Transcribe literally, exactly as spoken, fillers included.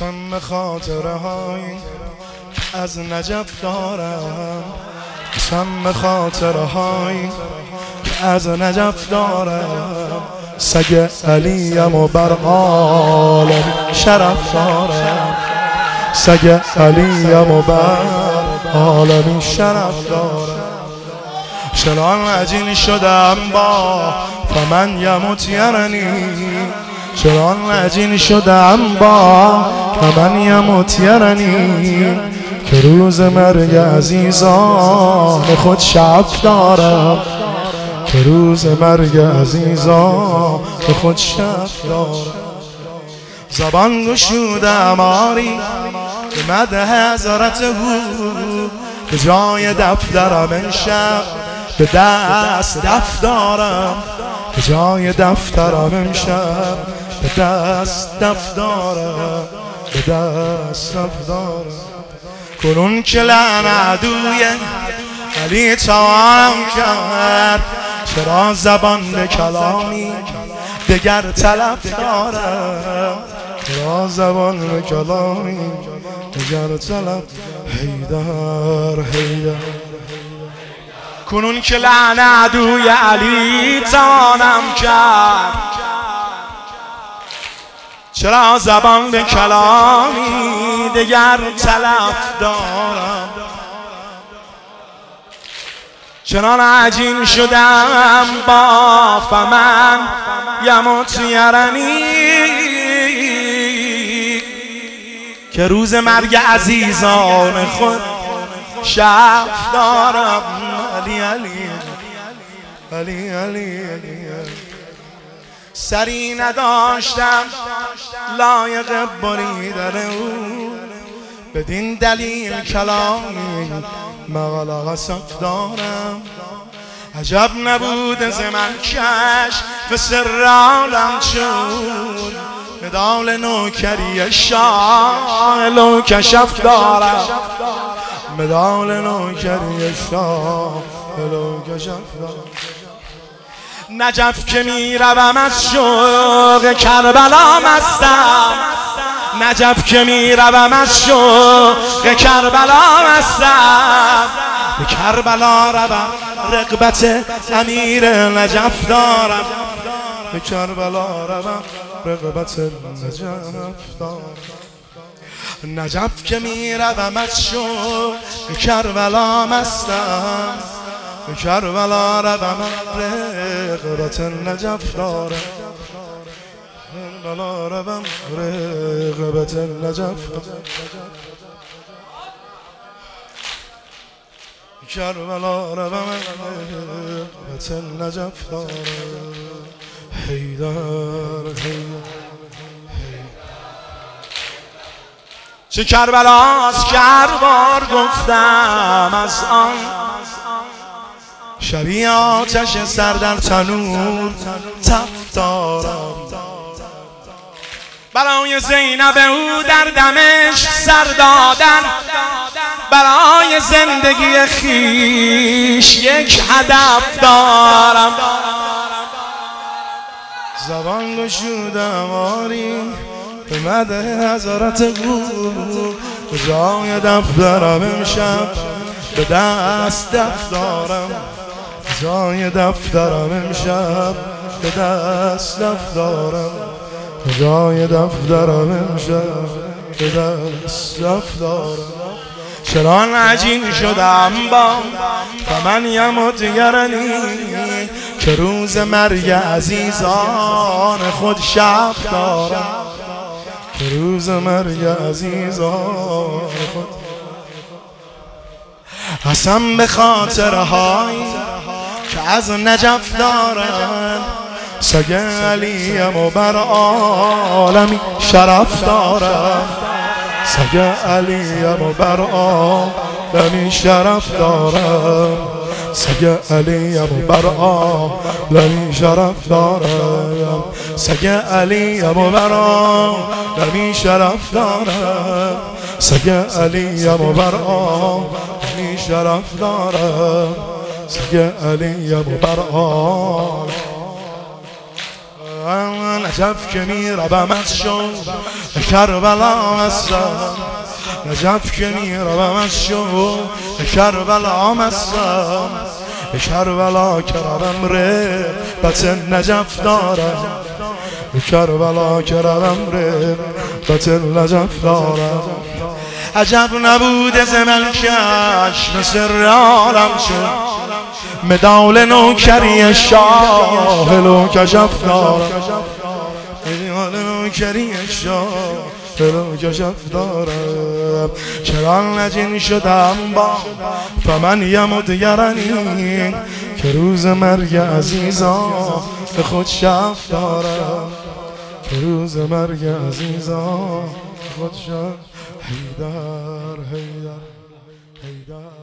قسم خاطره های از نجف دارم، قسم خاطره های از نجف دارم. سگ علیم و بر عالم شرف دارم، سگ علیم و بر عالم شرف دارم. چنان عجین شدم با فمن یموت یرنی، چنان عجین شدم با فمن یموت یرنی، که روز مرگ عزیزان خود شب دارم، که روز مرگ عزیزان خود شب دارم. زبان گشودم آری به مدح حضرت او، به جای دفترم امشب به دست دف دارم، به جای دفترم امشب به دست دف دارم، به دست دف دارم. کنون که لعن عدوی علی توانم کرد، چرا زبان به کلامی دگر طلب دارم، چرا زبان به کلامی دگر طلب. حیدر حیدر کنون که لعن عدوی علی توانم کرد، چرا زبان به کلامی دگر طلب دارم. چنان عجین شدم با فمن یموت یرنی، که روز مرگ عزیزان خود شب دارم. علی علی علی علی علی سری نداشتم لایق بریدن او، بدین دلیل کلامی مغلق صف دارم. عجب نبود ز من کشف سر عالم چون، مدال نوکری شاه لو کشف دارم، مدال نوکری شاه لو کشف دارم. نجف که می روم از شوق کربلا مستم، نجف که می روم از شوق کربلا مستم، به کربلا روم رغبت امیر نجف دارم، به کربلا روم رغبت نجف دارم. نجف که می روم از شوق کربلا مستم، به کربلا روم رغبت نجف دارم، کربلا روم رغبت نجف دارم، کربلا روم رغبت نجف دارم. حیدر حیدر چه کربلاست که هر بار گفتم از آن، شبیه آتش سر در تنور تف دارم. برای زینب او در دمشق سر دادن، برای زندگی خیش یک هدف دارم. زبان گشودم آری به مدح حضرت او، به جای دفترم امشب به دست دف دارم، به جای دفترم امشب به دست دف دارم، به جای دفترم امشب به دست دف دارم. چنان عجین شدم با فمن یموت یرنی، که روز مرگ عزیزان خود شب دارم، که روز مرگ عزیزان خود. قسم به خاطرهایی که از نجف دارم، سگ علیم و بر عالمی شرف دارم، سگ علیم و بر عالمی شرف دارم، سگ علیم و بر عالمی شرف دارم، سگ علیم و بر عالمی شرف دارم، سگ علیم و بر عالمی شرف دارم، سگ علیم و بر عالمی نجف که میروم از شوق به کربلا هستم نجف که میروم از شوق به کربلا هستم به کربلا که روم رغبت نجف دارم به کربلا که روم رغبت نجف دارم عجب نبوده ز ملکش مثل عالم شد مدال نوکری شاه لو کشف دارم مدال نوکری شاه لو کشف دارم چرا نجین شدم با فمن یمد یرنی که روز مرگ عزیزا به خود شف دارم که روز مرگ عزیزا به خود شف حیدر حیدر حیدر